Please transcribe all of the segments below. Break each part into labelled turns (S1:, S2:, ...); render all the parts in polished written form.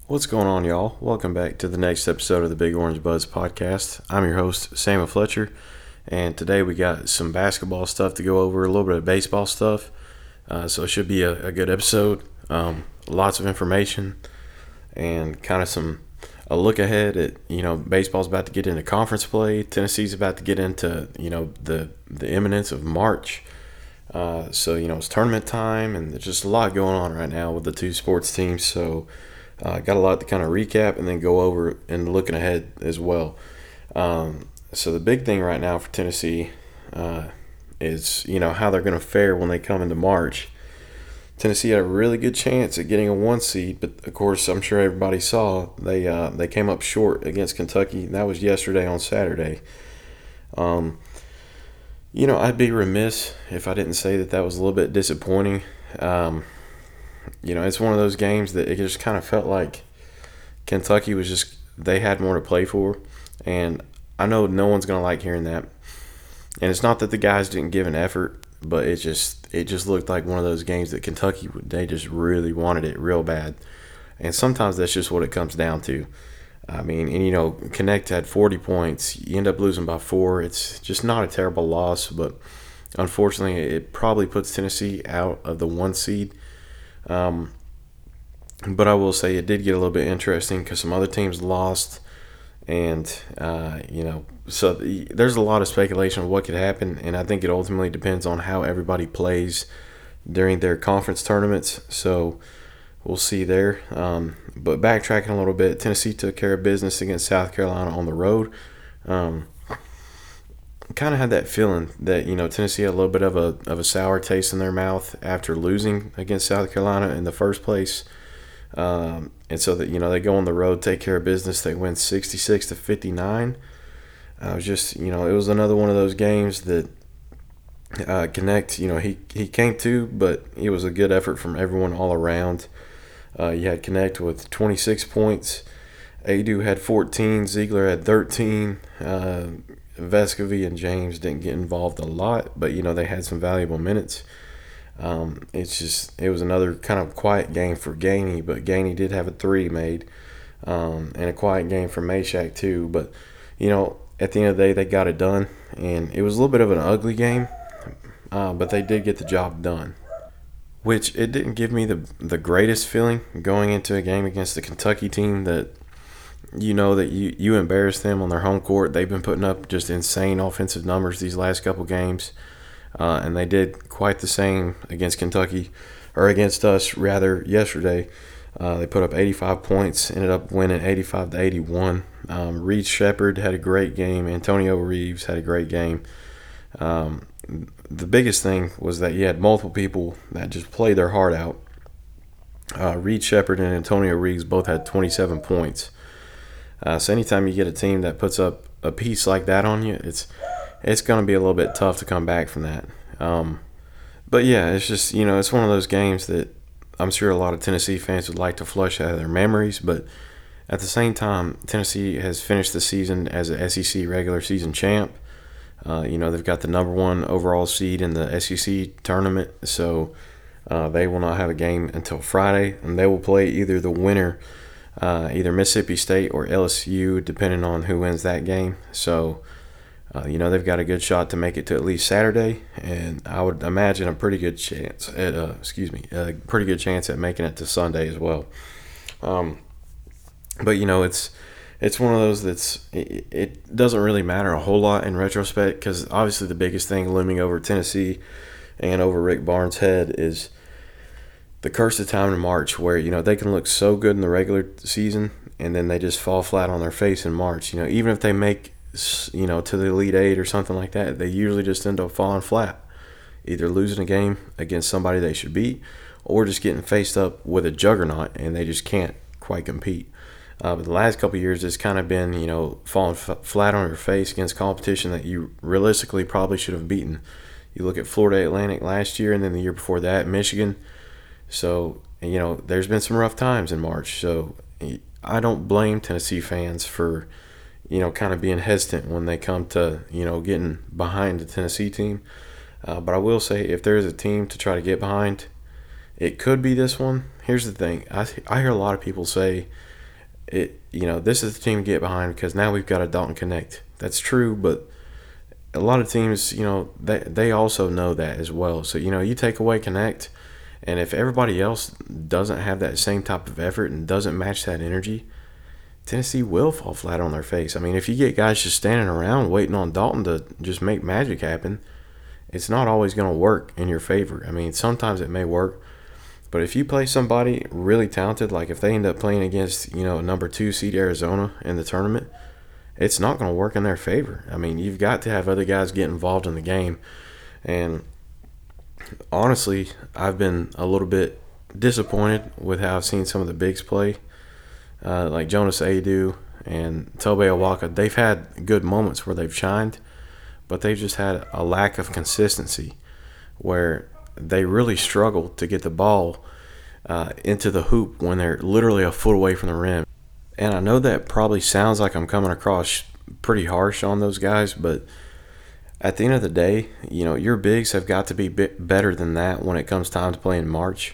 S1: What's going on, y'all? Welcome back to the next episode of the Big Orange Buzz podcast. I'm your host, Samuel Fletcher, and today we got some basketball stuff to go over, a little bit of baseball stuff. So it should be a good episode. Lots of information and kind of a look ahead at, baseball's about to get into conference play. Tennessee's about to get into, the imminence of March. It's tournament time, and there's just a lot going on right now with the two sports teams. So got a lot to kind of recap and then go over and looking ahead as well. So the big thing right now for Tennessee is, how they're going to fare when they come into March. Tennessee had a really good chance at getting a 1 seed, but of course, I'm sure everybody saw they came up short against Kentucky. That was yesterday on Saturday. I'd be remiss if I didn't say that was a little bit disappointing. It's one of those games that it just kind of felt like Kentucky they had more to play for. And I know no one's going to like hearing that. And it's not that the guys didn't give an effort, but it just looked like one of those games that Kentucky, they just really wanted it real bad. And sometimes that's just what it comes down to. Connect had 40 points. You end up losing by 4. It's just not a terrible loss, but unfortunately it probably puts Tennessee out of the 1 seed. But I will say it did get a little bit interesting because some other teams lost, and so there's a lot of speculation of what could happen, and I think it ultimately depends on how everybody plays during their conference tournaments. So we'll see there. But backtracking a little bit, Tennessee took care of business against South Carolina on the road. Kind of had that feeling that Tennessee had a little bit of a sour taste in their mouth after losing against South Carolina in the first place, and so that they go on the road, take care of business. They win 66-59. It was another one of those games that Connect. He came to, but it was a good effort from everyone all around. You had Connect with 26 points. Adu had 14. Ziegler had 13. Vescovy and James didn't get involved a lot, but they had some valuable minutes. It was another kind of quiet game for Gainey, but Gainey did have a 3 made, and a quiet game for Meshack too. But at the end of the day, they got it done, and it was a little bit of an ugly game, but they did get the job done. Which it didn't give me the greatest feeling going into a game against the Kentucky team that you embarrassed them on their home court. They've been putting up just insane offensive numbers these last couple games, and they did quite the same against Kentucky, or against us rather, yesterday. They put up 85 points, ended up winning 85-81. Reed Sheppard had a great game. Antonio Reeves had a great game. The biggest thing was that you had multiple people that just played their heart out. Reed Sheppard and Antonio Reeves both had 27 points. So anytime you get a team that puts up a piece like that on you, it's going to be a little bit tough to come back from that. But yeah, it's just, it's one of those games that I'm sure a lot of Tennessee fans would like to flush out of their memories. But at the same time, Tennessee has finished the season as an SEC regular season champ. They've got the number 1 overall seed in the SEC tournament. So they will not have a game until Friday, and they will play either the winner, either Mississippi State or LSU, depending on who wins that game. So, they've got a good shot to make it to at least Saturday, and I would imagine a pretty good chance at making it to Sunday as well. But it's one of those it doesn't really matter a whole lot in retrospect, because obviously the biggest thing looming over Tennessee and over Rick Barnes' head is the curse of time in March, where they can look so good in the regular season and then they just fall flat on their face in March. Even if they make to the Elite Eight or something like that, they usually just end up falling flat, either losing a game against somebody they should beat, or just getting faced up with a juggernaut and they just can't quite compete. But the last couple of years, it's kind of been, falling flat on your face against competition that you realistically probably should have beaten. You look at Florida Atlantic last year, and then the year before that, Michigan. So, there's been some rough times in March. So I don't blame Tennessee fans for, kind of being hesitant when they come to, getting behind the Tennessee team. But I will say, if there is a team to try to get behind, it could be this one. Here's the thing. I hear a lot of people say this is the team to get behind because now we've got a Dalton Connect. That's true, but a lot of teams, they also know that as well. So, you take away Connect, and if everybody else doesn't have that same type of effort and doesn't match that energy, Tennessee will fall flat on their face. I mean, if you get guys just standing around waiting on Dalton to just make magic happen, it's not always going to work in your favor. I mean, sometimes it may work, but if you play somebody really talented, like if they end up playing against, number 2 seed Arizona in the tournament, it's not going to work in their favor. I mean, you've got to have other guys get involved in the game. And honestly, I've been a little bit disappointed with how I've seen some of the bigs play, like Jonas Aidoo and Tobe Awaka. They've had good moments where they've shined, but they've just had a lack of consistency where they really struggle to get the ball into the hoop when they're literally a foot away from the rim. And I know that probably sounds like I'm coming across pretty harsh on those guys, but at the end of the day, your bigs have got to be better than that when it comes time to play in March.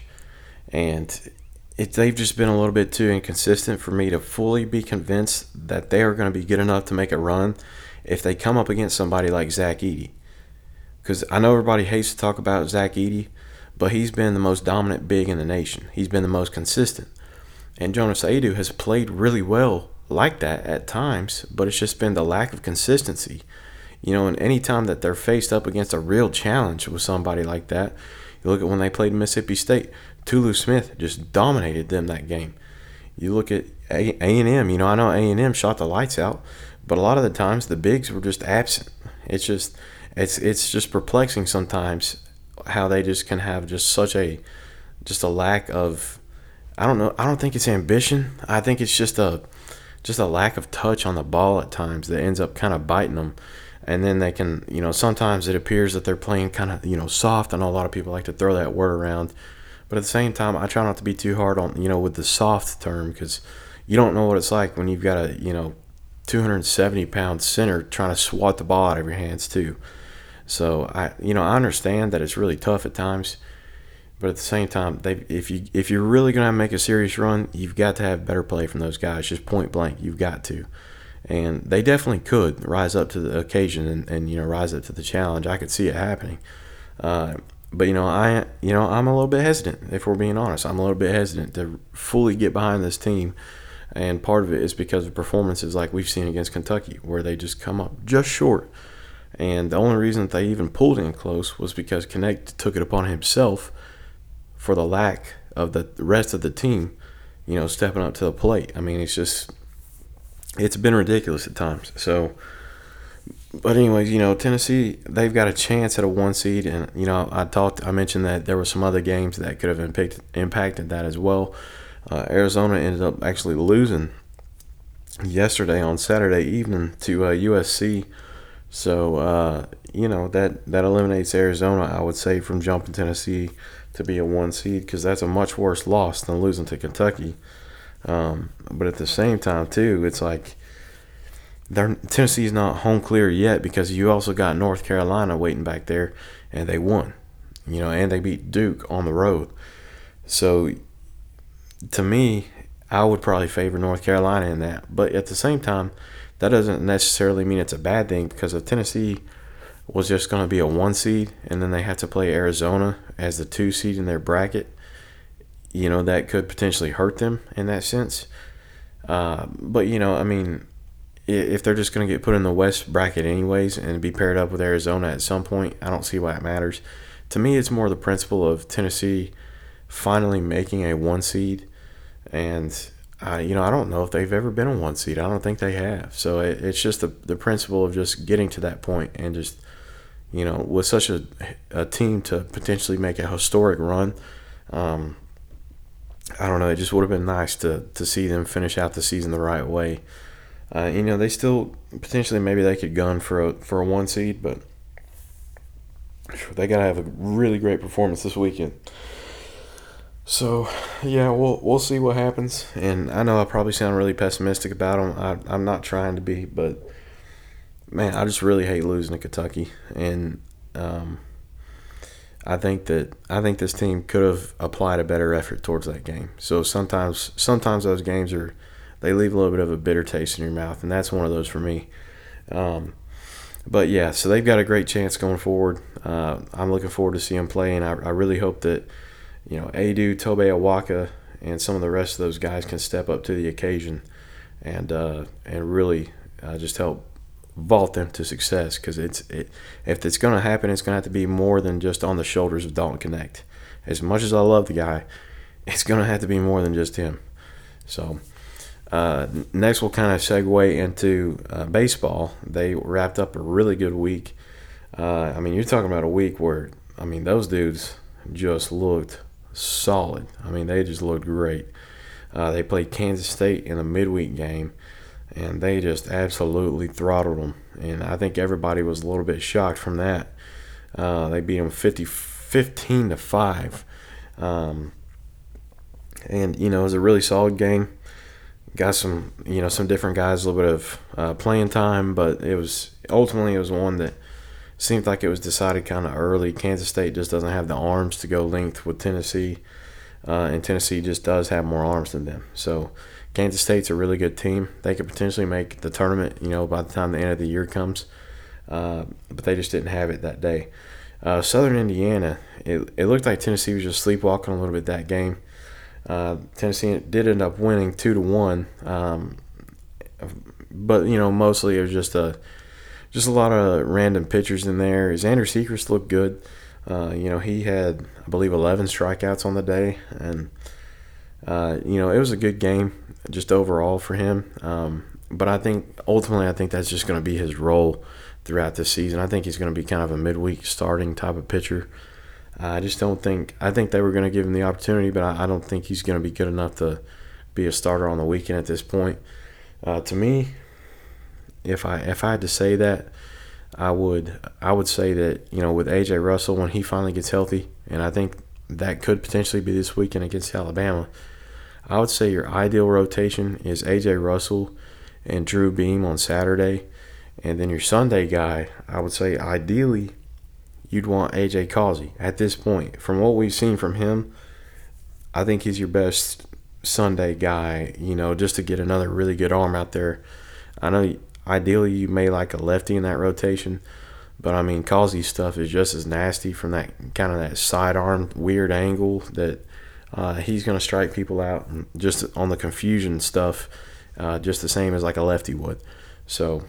S1: And they've just been a little bit too inconsistent for me to fully be convinced that they are going to be good enough to make a run if they come up against somebody like Zach Edey. Because I know everybody hates to talk about Zach Edey, but he's been the most dominant big in the nation. He's been the most consistent. And Jonas Aidoo has played really well like that at times, but it's just been the lack of consistency. And any time that they're faced up against a real challenge with somebody like that, you look at when they played Mississippi State, Tulu Smith just dominated them that game. You look at A&M, I know A&M shot the lights out, but a lot of the times the bigs were just absent. It's just perplexing sometimes how they just can have just such a lack of, I don't know. I don't think it's ambition. I think it's just a lack of touch on the ball at times that ends up kind of biting them. And then they can, sometimes it appears that they're playing kind of, soft. I know a lot of people like to throw that word around. But at the same time, I try not to be too hard on, with the soft term, because you don't know what it's like when you've got a, 270-pound center trying to swat the ball out of your hands too. So, I understand that it's really tough at times. But at the same time, if you're really going to make a serious run, you've got to have better play from those guys, just point blank. You've got to. And they definitely could rise up to the occasion and rise up to the challenge. I could see it happening. But I'm a little bit hesitant, if we're being honest. I'm a little bit hesitant to fully get behind this team. And part of it is because of performances like we've seen against Kentucky, where they just come up just short. And the only reason that they even pulled in close was because Connect took it upon himself for the lack of the rest of the team, stepping up to the plate. I mean, it's been ridiculous at times. So, but anyways, Tennessee, they've got a chance at a 1 seed, and I mentioned that there were some other games that could have impacted that as well. Arizona ended up actually losing yesterday on Saturday evening to USC. So, that eliminates Arizona, I would say, from jumping Tennessee to be a 1 seed, because that's a much worse loss than losing to Kentucky. But at the same time, too, it's like Tennessee's not home clear yet, because you also got North Carolina waiting back there, and they won, and they beat Duke on the road. So, to me, I would probably favor North Carolina in that. But at the same time, that doesn't necessarily mean it's a bad thing, because if Tennessee was just going to be a 1 seed and then they have to play Arizona as the 2 seed in their bracket, that could potentially hurt them in that sense. But, if they're just going to get put in the West bracket anyways and be paired up with Arizona at some point, I don't see why it matters. To me, it's more the principle of Tennessee finally making a 1 seed. And, I don't know if they've ever been a 1 seed. I don't think they have. So it's just the principle of just getting to that point and just, with such a team to potentially make a historic run, I don't know. It just would have been nice to see them finish out the season the right way. They still potentially maybe they could gun for a 1 seed, but they got to have a really great performance this weekend. So, yeah, we'll see what happens. And I know I probably sound really pessimistic about them. I'm not trying to be, but, man, I just really hate losing to Kentucky. And I think this team could have applied a better effort towards that game. So sometimes those games are they leave a little bit of a bitter taste in your mouth, and that's one of those for me. But yeah, so they've got a great chance going forward. I'm looking forward to seeing them play, and I really hope that Adu, Tobe Awaka, and some of the rest of those guys can step up to the occasion and really just help vault them to success. Because if it's going to happen, it's going to have to be more than just on the shoulders of Dalton Knecht. As much as I love the guy, it's going to have to be more than just him. So next we'll kind of segue into baseball. They wrapped up a really good week. You're talking about a week where, those dudes just looked solid. They just looked great. They played Kansas State in a midweek game, and they just absolutely throttled them. And I think everybody was a little bit shocked from that. They beat them 15-5. And, it was a really solid game. Got some different guys, a little bit of playing time, but it was one that seemed like it was decided kind of early. Kansas State just doesn't have the arms to go length with Tennessee, and Tennessee just does have more arms than them. So Kansas State's a really good team. They could potentially make the tournament, by the time the end of the year comes, but they just didn't have it that day. Southern Indiana, it looked like Tennessee was just sleepwalking a little bit that game. Tennessee did end up winning 2-1, but mostly it was just a lot of random pitchers in there. Xander Sechrist looked good. He had, I believe, 11 strikeouts on the day, and it was a good game just overall for him. But I think that's just going to be his role throughout this season. I think he's going to be kind of a midweek starting type of pitcher. I think they were going to give him the opportunity, but I don't think he's going to be good enough to be a starter on the weekend at this point. To me, if I had to say that, I would say that, with A.J. Russell, when he finally gets healthy, and I think that could potentially be this weekend against Alabama, I would say your ideal rotation is A.J. Russell and Drew Beam on Saturday. And then your Sunday guy, I would say ideally you'd want A.J. Causey. At this point, from what we've seen from him, I think he's your best Sunday guy, just to get another really good arm out there. I know ideally you may like a lefty in that rotation, but Causey's stuff is just as nasty from that kind of that sidearm weird angle that he's going to strike people out just on the confusion stuff, just the same as like a lefty would. So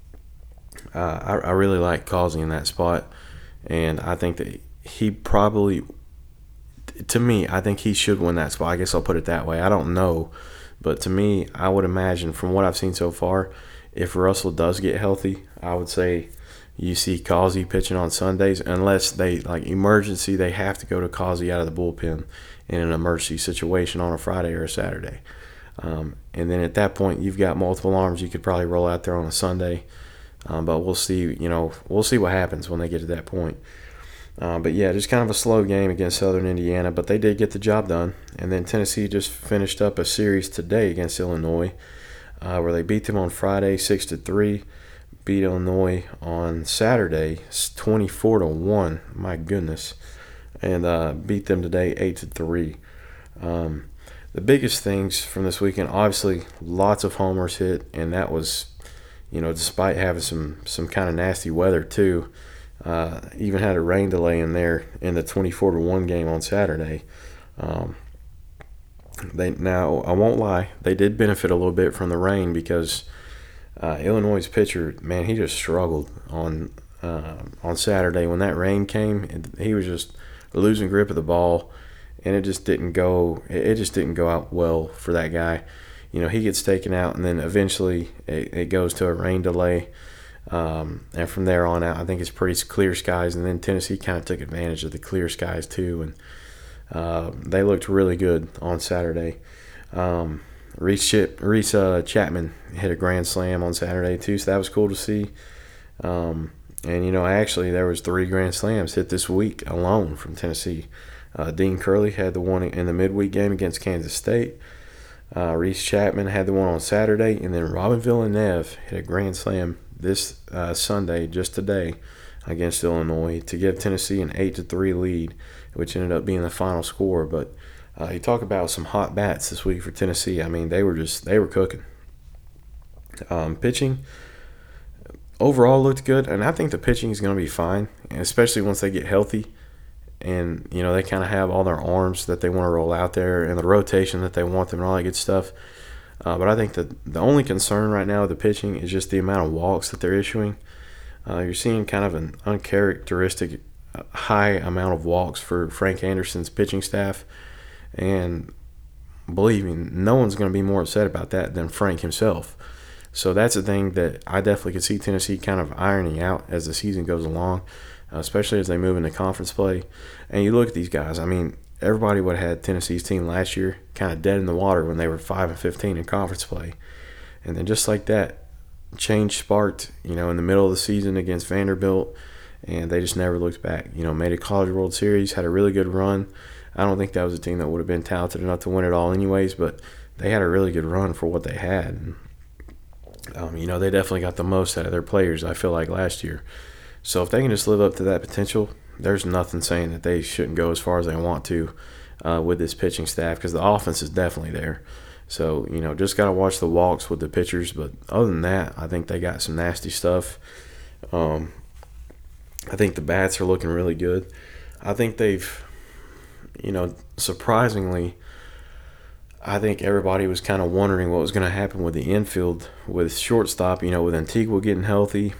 S1: I really like Causey in that spot. And I think that he probably, to me, I think he should win that spot. I guess I'll put it that way. I don't know. But to me, I would imagine from what I've seen so far, if Russell does get healthy, I would say you see Causey pitching on Sundays. Unless they, emergency, they have to go to Causey out of the bullpen in an emergency situation on a Friday or a Saturday. And then at that point, you've got multiple arms you could probably roll out there on a Sunday. But we'll see, we'll see what happens when they get to that point. But yeah, just kind of a slow game against Southern Indiana, but they did get the job done. And then Tennessee just finished up a series today against Illinois, where they beat them on Friday 6-3, beat Illinois on Saturday 24-1. My goodness, and beat them today 8-3. The biggest things from this weekend, obviously, lots of homers hit, and that was, despite having some kind of nasty weather too. Even had a rain delay in there in the 24-1 game on Saturday. Now, I won't lie, they did benefit a little bit from the rain because Illinois' pitcher, man, he just struggled on Saturday. When that rain came, he was just losing grip of the ball, and it just didn't go out well for that guy. He gets taken out, and then eventually it goes to a rain delay. And from there on out, I think it's pretty clear skies. And then Tennessee kind of took advantage of the clear skies too, and they looked really good on Saturday. Reese Chapman hit a grand slam on Saturday too, so that was cool to see. And actually there was 3 grand slams hit this week alone from Tennessee. Dean Curley had the one in the midweek game against Kansas State. Reese Chapman had the one on Saturday, and then Robin Villeneuve hit a grand slam this Sunday, just today, against Illinois to give Tennessee an 8-3 lead, which ended up being the final score. But You talk about some hot bats this week for Tennessee. I mean, they were cooking. Pitching overall looked good, and I think the pitching is going to be fine, especially once they get healthy. And, they kind of have all their arms that they want to roll out there and the rotation that they want them and all that good stuff. But I think that the only concern right now with the pitching is just the amount of walks that they're issuing. You're seeing kind of an uncharacteristic high amount of walks for Frank Anderson's pitching staff. And believe me, no one's going to be more upset about that than Frank himself. So that's a thing that I definitely could see Tennessee kind of ironing out as the season goes along, especially as they move into conference play. And you look at these guys, I mean, everybody would have had Tennessee's team last year kind of dead in the water when they were 5-15 in conference play. And then just like that, change sparked, in the middle of the season against Vanderbilt, and they just never looked back. Made a College World Series, had a really good run. I don't think that was a team that would have been talented enough to win it all anyways, but they had a really good run for what they had. They definitely got the most out of their players, I feel like, last year. So if they can just live up to that potential, there's nothing saying that they shouldn't go as far as they want to with this pitching staff, because the offense is definitely there. So, just got to watch the walks with the pitchers. But other than that, I think they got some nasty stuff. I think the bats are looking really good. I think they've, surprisingly, I think everybody was kind of wondering what was going to happen with the infield with shortstop, with Antigua getting healthy.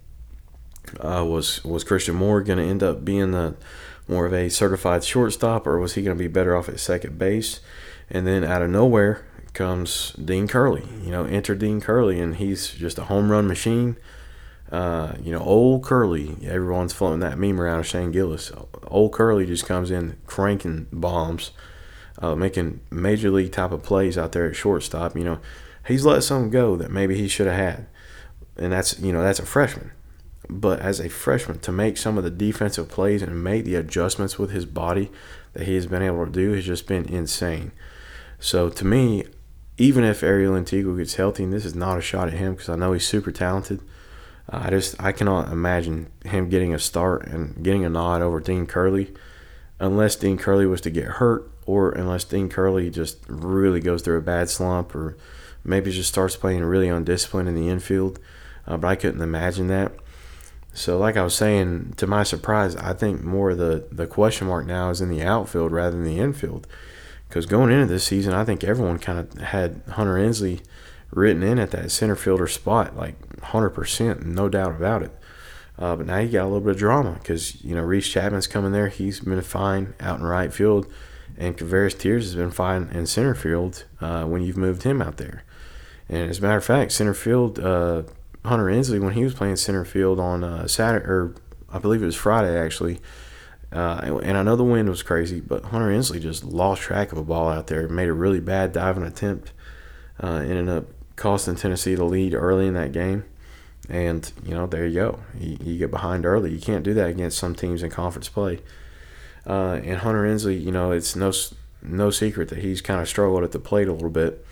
S1: Was Christian Moore going to end up being more of a certified shortstop, or was he going to be better off at second base? And then out of nowhere comes Dean Curley. Enter Dean Curley, and he's just a home run machine. Old Curley. Everyone's floating that meme around of Shane Gillis. Old Curley just comes in cranking bombs, making major league type of plays out there at shortstop. He's let something go that maybe he should have had, and that's a freshman. But as a freshman, to make some of the defensive plays and make the adjustments with his body that he has been able to do has just been insane. So to me, even if Ariel Antigua gets healthy, and this is not a shot at him because I know he's super talented, I cannot imagine him getting a start and getting a nod over Dean Curley unless Dean Curley was to get hurt, or unless Dean Curley just really goes through a bad slump, or maybe just starts playing really undisciplined in the infield. But I couldn't imagine that. So like I was saying, to my surprise, I think more of the question mark now is in the outfield rather than the infield. Because going into this season, I think everyone kind of had Hunter Ensley written in at that center fielder spot, like 100%, no doubt about it. But now you got a little bit of drama because, Reese Chapman's coming there. He's been fine out in right field. And Kavares Tears has been fine in center field when you've moved him out there. And as a matter of fact, center field, Hunter Ensley, when he was playing center field on Saturday, or I believe it was Friday actually, and I know the wind was crazy, but Hunter Ensley just lost track of a ball out there, made a really bad diving attempt, ended up costing Tennessee the lead early in that game. And, there you go. You get behind early. You can't do that against some teams in conference play. And Hunter Ensley, it's no secret that he's kind of struggled at the plate a little bit.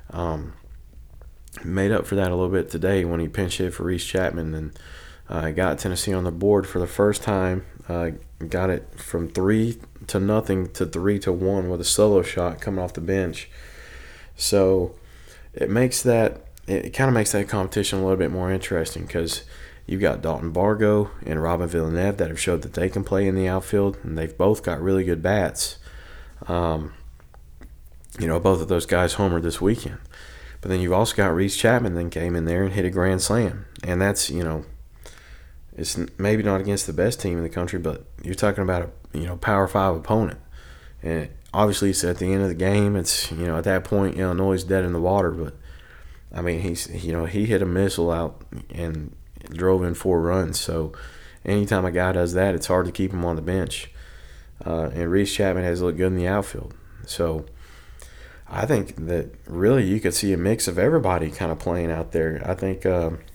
S1: Made up for that a little bit today when he pinch hit for Reese Chapman and got Tennessee on the board for the first time. Got it from 3-0 to 3-1 with a solo shot coming off the bench. So it kind of makes that competition a little bit more interesting because you've got Dalton Bargo and Robin Villeneuve that have showed that they can play in the outfield, and they've both got really good bats. Both of those guys homered this weekend. But then you've also got Reese Chapman that came in there and hit a grand slam. And that's, it's maybe not against the best team in the country, but you're talking about a Power 5 opponent. And obviously it's at the end of the game. It's, at that point, Illinois is dead in the water. But, I mean, he hit a missile out and drove in 4 runs. So anytime a guy does that, it's hard to keep him on the bench. And Reese Chapman has looked good in the outfield. So I think that really you could see a mix of everybody kind of playing out there. I think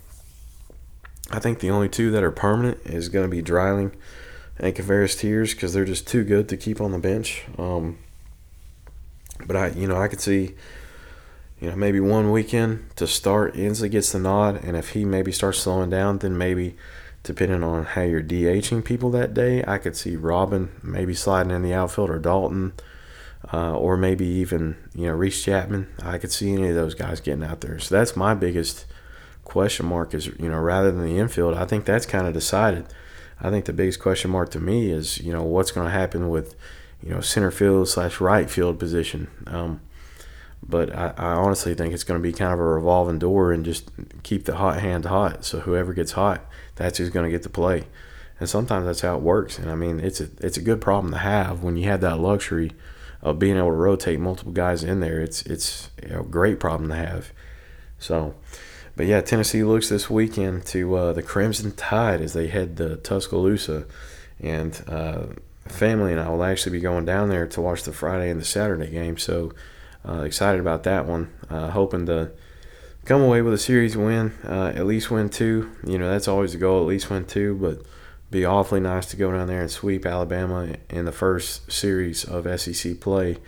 S1: the only two that are permanent is going to be Dreiling and Kavares Tears because they're just too good to keep on the bench. But I could see maybe one weekend to start, Ensley gets the nod, and if he maybe starts slowing down, then maybe depending on how you're DHing people that day, I could see Robin maybe sliding in the outfield or Dalton. or maybe even Reese Chapman. I could see any of those guys getting out there. So that's my biggest question mark is rather than the infield. I think that's kind of decided. I think the biggest question mark to me is what's going to happen with center field / right field position. But I honestly think it's going to be kind of a revolving door and just keep the hot hand hot. So whoever gets hot, that's who's going to get to play. And sometimes that's how it works. And I mean, it's a good problem to have when you have that luxury of being able to rotate multiple guys in there. It's a great problem to have. So, but yeah, Tennessee looks this weekend to the Crimson Tide as they head to Tuscaloosa, and family and I will actually be going down there to watch the Friday and the Saturday game. So excited about that one. Hoping to come away with a series win, at least win 2. That's always the goal, at least win 2. But be awfully nice to go down there and sweep Alabama in the first series of SEC play.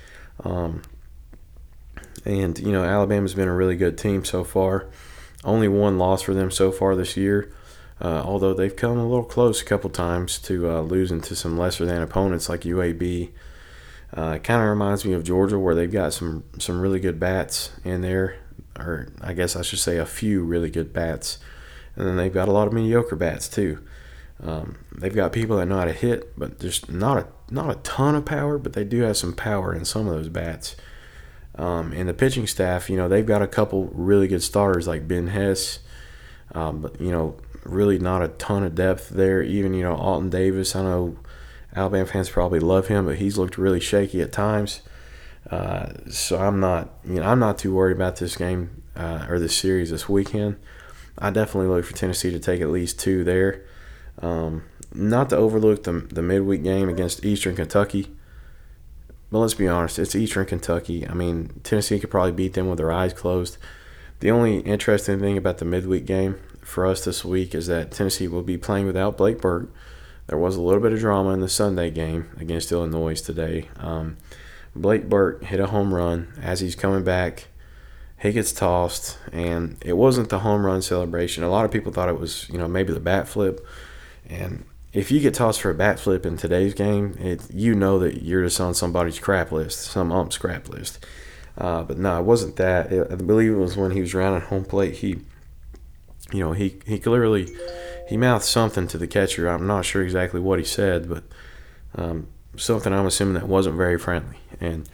S1: And Alabama's been a really good team so far. Only one loss for them so far this year. Although they've come a little close a couple times to losing to some lesser than opponents like UAB. It kind of reminds me of Georgia, where they've got some really good bats in there, or I guess I should say a few really good bats, and then they've got a lot of mediocre bats too. They've got people that know how to hit, but just not a ton of power, but they do have some power in some of those bats. And the pitching staff, they've got a couple really good starters like Ben Hess, but really not a ton of depth there. Even Alton Davis, I know Alabama fans probably love him, but he's looked really shaky at times. So I'm not too worried about this game or this series this weekend. I definitely look for Tennessee to take at least 2 there. Not to overlook the midweek game against Eastern Kentucky. But let's be honest, it's Eastern Kentucky. I mean, Tennessee could probably beat them with their eyes closed. The only interesting thing about the midweek game for us this week is that Tennessee will be playing without Blake Burke. There was a little bit of drama in the Sunday game against Illinois today. Blake Burke hit a home run as he's coming back. He gets tossed, and it wasn't the home run celebration. A lot of people thought it was, maybe the bat flip. And if you get tossed for a bat flip in today's game, that you're just on somebody's crap list, some ump's crap list. But no, it wasn't that. I believe it was when he was rounding home plate. He clearly mouthed something to the catcher. I'm not sure exactly what he said, but something I'm assuming that wasn't very friendly. And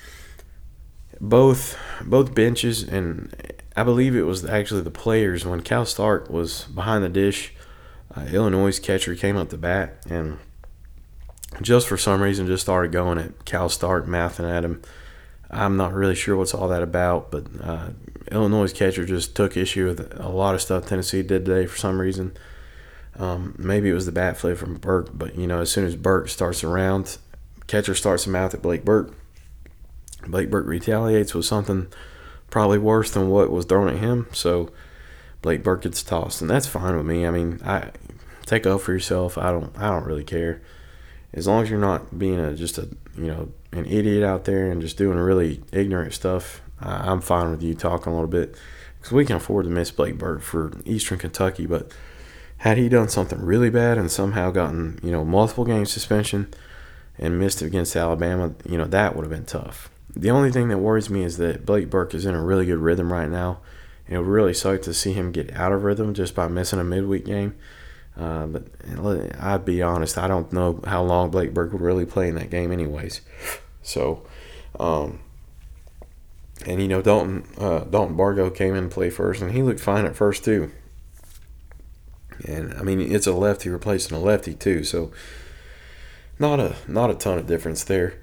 S1: both benches, and I believe it was actually the players, when Cal Stark was behind the dish, Illinois' catcher came up to bat and just for some reason just started going at Cal Stark, mouthing at him. I'm not really sure what's all that about, but Illinois' catcher just took issue with a lot of stuff Tennessee did today for some reason. Maybe it was the bat flip from Burke, but as soon as Burke starts around, catcher starts to mouth at Blake Burke. Blake Burke retaliates with something probably worse than what was thrown at him, so Blake Burke gets tossed, and that's fine with me. I mean, take up for yourself. I don't really care, as long as you're not being an idiot out there and just doing really ignorant stuff. I'm fine with you talking a little bit, because we can afford to miss Blake Burke for Eastern Kentucky. But had he done something really bad and somehow gotten multiple game suspension and missed against Alabama, that would have been tough. The only thing that worries me is that Blake Burke is in a really good rhythm right now. It would really suck to see him get out of rhythm just by missing a midweek game. But I'd be honest, I don't know how long Blake Burke would really play in that game anyways. So, and Dalton Bargo came in and played first, and he looked fine at first too. And I mean, it's a lefty replacing a lefty too, so not a ton of difference there.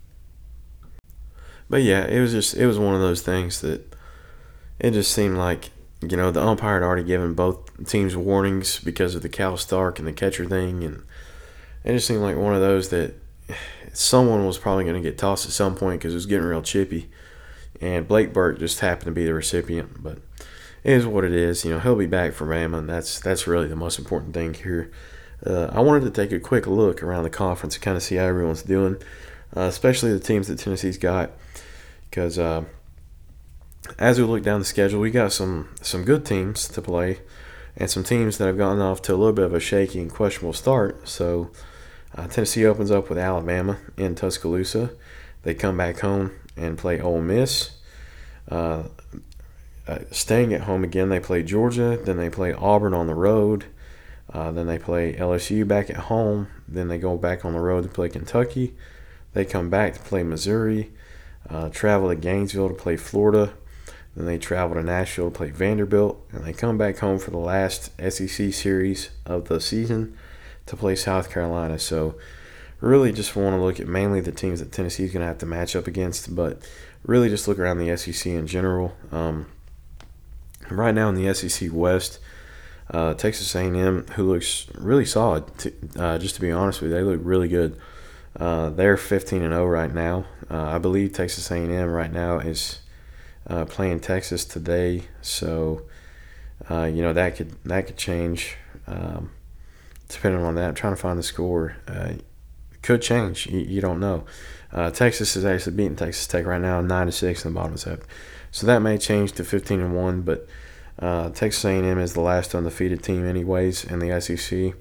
S1: But yeah, it was one of those things that it just seemed like, the umpire had already given both teams warnings because of the Cal Stark and the catcher thing, and it just seemed like one of those that someone was probably going to get tossed at some point because it was getting real chippy, and Blake Burke just happened to be the recipient. But it is what it is. He'll be back for Bama, and that's really the most important thing here. I wanted to take a quick look around the conference and kind of see how everyone's doing, especially the teams that Tennessee's got, because as we look down the schedule, we got some good teams to play and some teams that have gotten off to a little bit of a shaky and questionable start. So Tennessee opens up with Alabama in Tuscaloosa. They come back home and play Ole Miss. Uh, Staying at home again, they play Georgia. Then they play Auburn on the road. Then they play LSU back at home. Then they go back on the road to play Kentucky. They come back to play Missouri. Travel to Gainesville to play Florida. Then they travel to Nashville to play Vanderbilt. And they come back home for the last SEC series of the season to play South Carolina. So really just want to look at mainly the teams that Tennessee is going to have to match up against, but really just look around the SEC in general. Right now in the SEC West, Texas A&M, who looks really solid, just to be honest with you, they look really good. They're 15-0 right now. I believe Texas A&M right now is playing Texas today, so that could change depending on that. I'm trying to find the score. Could change. You don't know. Texas is actually beating Texas Tech right now, 9-6 in the bottom of the seventh. So that may change to 15-1, but Texas A&M is the last undefeated team, anyways, in the SEC.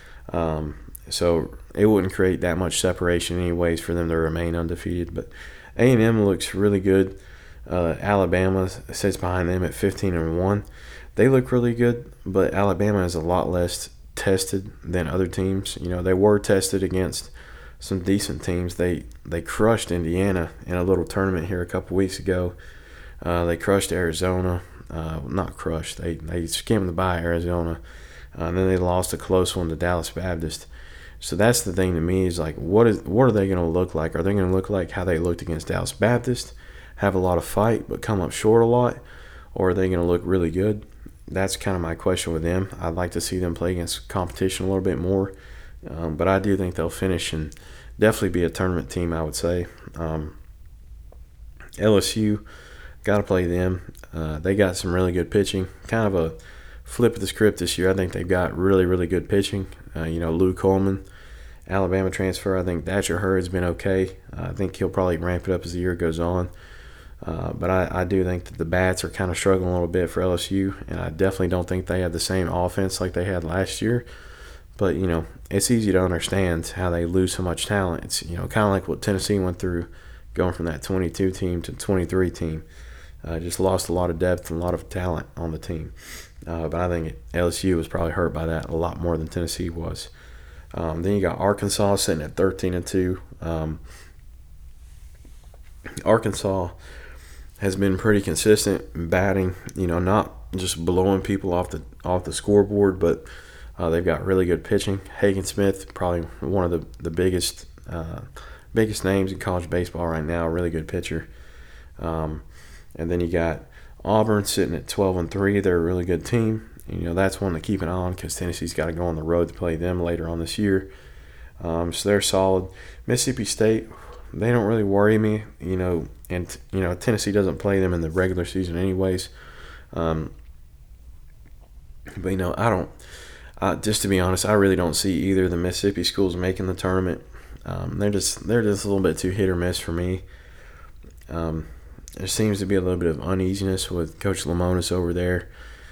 S1: So it wouldn't create that much separation, anyways, for them to remain undefeated. But A&M looks really good. Alabama sits behind them at 15-1. They look really good, but Alabama is a lot less tested than other teams. They were tested against some decent teams. They crushed Indiana in a little tournament here a couple weeks ago. They crushed Arizona. Not crushed. They skimmed by Arizona. And then they lost a close one to Dallas Baptist. So that's the thing to me is like, what are they going to look like? Are they going to look like how they looked against Dallas Baptist, have a lot of fight but come up short a lot? Or are they going to look really good? That's kind of my question with them. I'd like to see them play against competition a little bit more. But I do think they'll finish and definitely be a tournament team, I would say. LSU, got to play them. They got some really good pitching. Kind of a flip of the script this year. I think they've got really, really good pitching. Lou Coleman, Alabama transfer. I think Thatcher Hurd's been okay. I think he'll probably ramp it up as the year goes on. But I do think that the bats are kind of struggling a little bit for LSU, and I definitely don't think they have the same offense like they had last year. But, it's easy to understand how they lose so much talent. It's, kind of like what Tennessee went through going from that 22 team to 23 team. Just lost a lot of depth and a lot of talent on the team. But I think LSU was probably hurt by that a lot more than Tennessee was. Then you got Arkansas sitting at 13-2. Arkansas has been pretty consistent in batting, not just blowing people off the scoreboard, but they've got really good pitching. Hagen Smith, probably one of the biggest names in college baseball right now, really good pitcher. And then you got Auburn sitting at 12-3. They're a really good team. That's one to keep an eye on because Tennessee's got to go on the road to play them later on this year. So they're solid. Mississippi State, they don't really worry me, and Tennessee doesn't play them in the regular season anyways. But I don't. Just to be honest, I really don't see either of the Mississippi schools making the tournament. They're just a little bit too hit or miss for me. There seems to be a little bit of uneasiness with Coach Lamonis over there.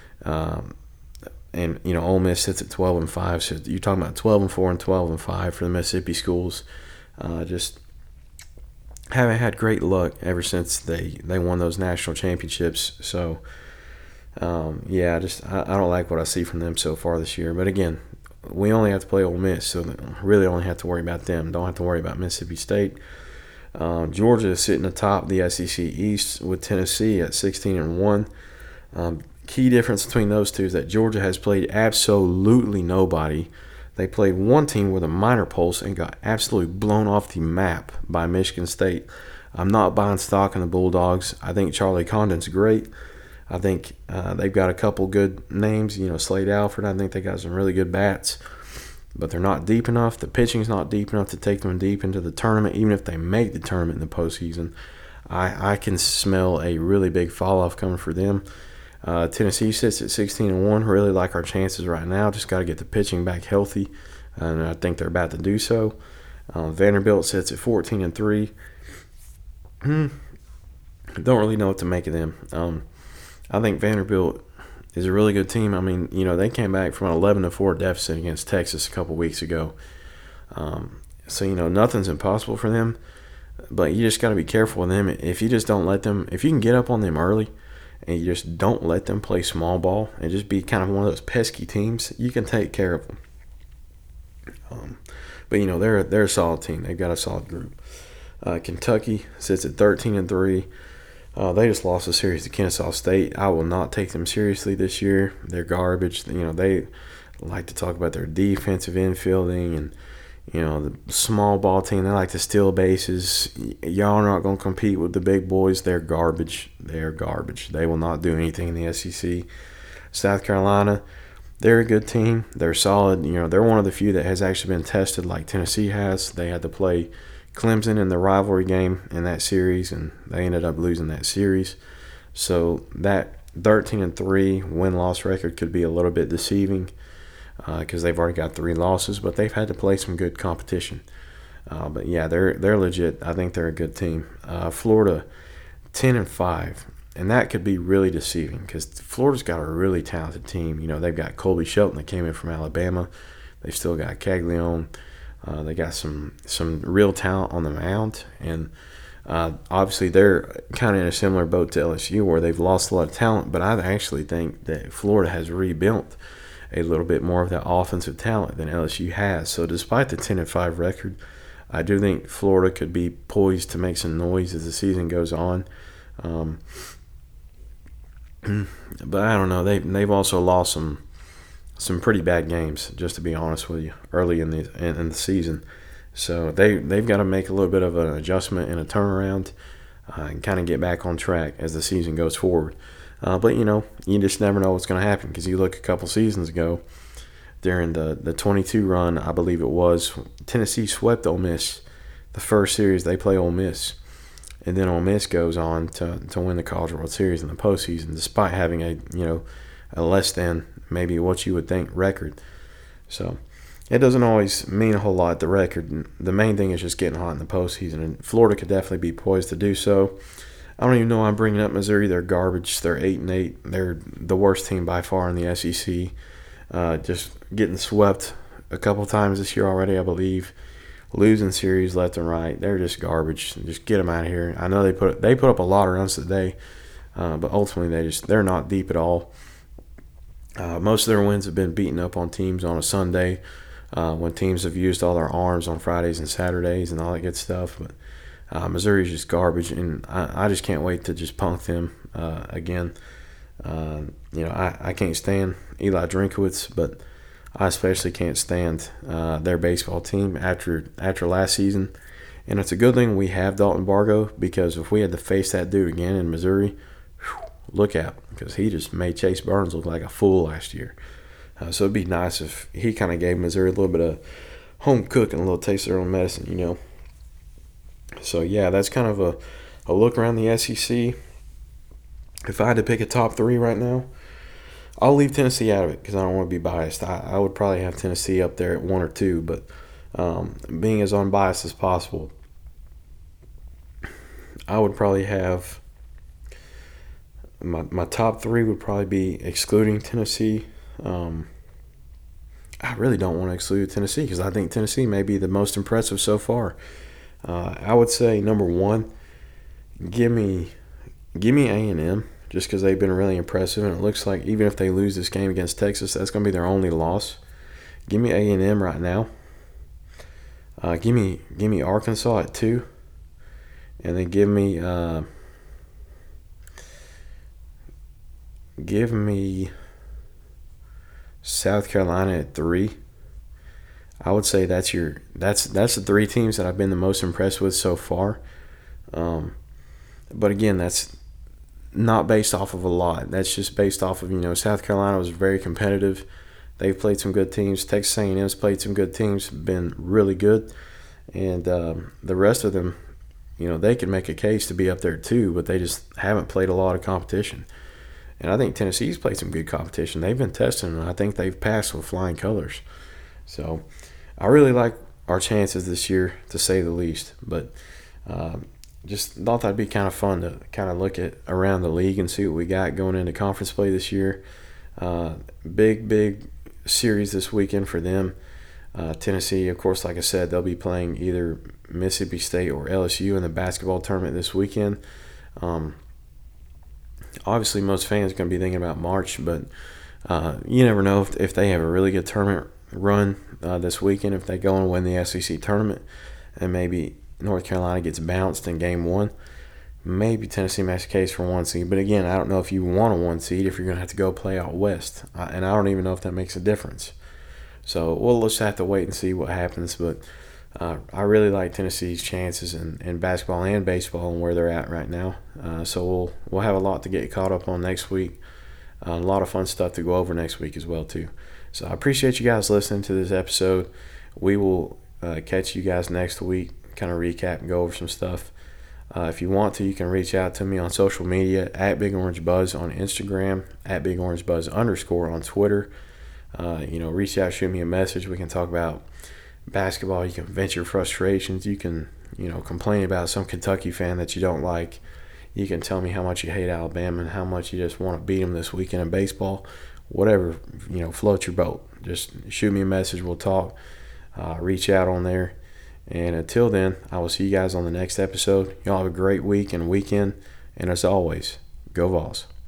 S1: And Ole Miss sits at 12-5. So you're talking about 12-4 and 12-5 for the Mississippi schools. Just haven't had great luck ever since they won those national championships. So I don't like what I see from them so far this year. But again, we only have to play Ole Miss, so really only have to worry about them. Don't have to worry about Mississippi State. Georgia is sitting atop the SEC East with Tennessee at 16-1. Key difference between those two is that Georgia has played absolutely nobody. They played one team with a minor pulse and got absolutely blown off the map by Michigan State. I'm not buying stock in the Bulldogs. I think Charlie Condon's great. I think they've got a couple good names. Slade Alford, I think they got some really good bats. But they're not deep enough. The pitching's not deep enough to take them deep into the tournament, even if they make the tournament in the postseason. I can smell a really big fall-off coming for them. Tennessee sits at 16-1. Really like our chances right now. Just got to get the pitching back healthy, and I think they're about to do so. Vanderbilt sits at 14-3. Don't really know what to make of them. I think Vanderbilt is a really good team. I mean, they came back from an 11-4 deficit against Texas a couple weeks ago. So, nothing's impossible for them. But you just got to be careful with them. If you just don't let them, if you can get up on them early and you just don't let them play small ball and just be kind of one of those pesky teams, you can take care of them. But they're a solid team. They've got a solid group. Kentucky sits at 13-3. They just lost a series to Kennesaw State. I will not take them seriously this year. They're garbage. They like to talk about their defensive infielding and the small ball team. They like to steal bases. Y'all are not going to compete with the big boys. They're garbage. They're garbage. They will not do anything in the SEC. South Carolina, they're a good team. They're solid. They're one of the few that has actually been tested like Tennessee has. They had to play Clemson in the rivalry game in that series, and they ended up losing that series. So that 13-3 win-loss record could be a little bit deceiving because they've already got 3 losses, but they've had to play some good competition. But yeah, they're legit. I think they're a good team. Florida, 10-5, and that could be really deceiving because Florida's got a really talented team. They've got Colby Shelton that came in from Alabama. They've still got Caglione. They got some real talent on the mound, and obviously they're kind of in a similar boat to LSU where they've lost a lot of talent, but I actually think that Florida has rebuilt a little bit more of that offensive talent than LSU has. So despite the 10-5 record, I do think Florida could be poised to make some noise as the season goes on. But I don't know. They've also lost some pretty bad games, just to be honest with you, early in the season. So they've got to make a little bit of an adjustment and a turnaround and kind of get back on track as the season goes forward. But you just never know what's going to happen because you look a couple seasons ago during the 22 run, I believe it was, Tennessee swept Ole Miss the first series they play Ole Miss. And then Ole Miss goes on to win the College World Series in the postseason, despite having a less than maybe what you would think record. So it doesn't always mean a whole lot, the record. The main thing is just getting hot in the postseason, and Florida could definitely be poised to do so. I don't even know why I'm bringing up Missouri. They're garbage. They're 8-8. They're the worst team by far in the SEC. Just getting swept a couple times this year already, I believe. Losing series left and right. They're just garbage. Just get them out of here. I know they put up a lot of runs today, but ultimately they're not deep at all. Most of their wins have been beaten up on teams on a Sunday when teams have used all their arms on Fridays and Saturdays and all that good stuff. But Missouri's just garbage, and I just can't wait to just punk them again. I can't stand Eli Drinkowitz, but I especially can't stand their baseball team after last season. And it's a good thing we have Dalton Bargo, because if we had to face that dude again in Missouri, look out, because he just made Chase Burns look like a fool last year. So it'd be nice if he kind of gave Missouri a little bit of home cook and a little taste of their own medicine, So, yeah, that's kind of a look around the SEC. If I had to pick a top 3 right now, I'll leave Tennessee out of it because I don't want to be biased. I would probably have Tennessee up there at 1 or 2, but being as unbiased as possible, I would probably have my top 3 would probably be excluding Tennessee. I really don't want to exclude Tennessee because I think Tennessee may be the most impressive so far. I would say number 1, give me A&M. Just because they've been really impressive, and it looks like even if they lose this game against Texas, that's going to be their only loss. Give me A&M right now. Give me Arkansas at 2, and then give me South Carolina at 3. I would say that's the 3 teams that I've been the most impressed with so far. But again, that's not based off of a lot. That's just based off of, South Carolina was very competitive. They've played some good teams. Texas A&M's played some good teams, been really good. And the rest of them, they can make a case to be up there too, but they just haven't played a lot of competition. And I think Tennessee's played some good competition. They've been testing, and I think they've passed with flying colors. So I really like our chances this year, to say the least. But just thought that'd be kind of fun to kind of look at around the league and see what we got going into conference play this year. Big series this weekend for them. Tennessee, of course, like I said, they'll be playing either Mississippi State or LSU in the basketball tournament this weekend. Obviously, most fans are going to be thinking about March, but you never know if they have a really good tournament run this weekend, if they go and win the SEC tournament, and maybe North Carolina gets bounced in game one. Maybe Tennessee makes a case for 1 seed. But again, I don't know if you want a 1 seed if you're going to have to go play out west. And I don't even know if that makes a difference. So we'll just have to wait and see what happens. But I really like Tennessee's chances in basketball and baseball and where they're at right now. So we'll have a lot to get caught up on next week. A lot of fun stuff to go over next week as well, too. So I appreciate you guys listening to this episode. We will catch you guys next week, kind of recap and go over some stuff. If you want to, you can reach out to me on social media at Big Orange Buzz on Instagram, at Big Orange Buzz _ on Twitter. Reach out, shoot me a message. We can talk about basketball. You can vent your frustrations. You can, complain about some Kentucky fan that you don't like. You can tell me how much you hate Alabama and how much you just want to beat them this weekend in baseball. Whatever, float your boat. Just shoot me a message. We'll talk. Reach out on there. And until then, I will see you guys on the next episode. Y'all have a great week and weekend. And as always, go Vols.